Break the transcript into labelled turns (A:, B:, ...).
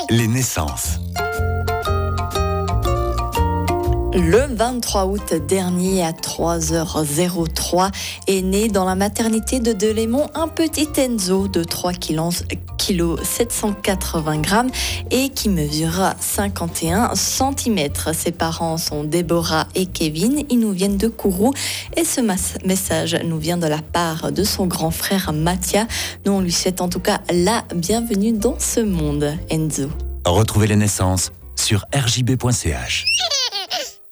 A: Les naissances.
B: Le 23 août dernier à 3h03 est né dans la maternité de Delémont un petit Enzo de 3 kg 780 grammes et qui mesurera 51 cm. Ses parents sont Déborah et Kevin. Ils nous viennent de Kourou et ce message nous vient de la part de son grand frère Mathia. Nous on lui souhaite en tout cas la bienvenue dans ce monde, Enzo.
A: Retrouvez les naissances sur rjb.ch.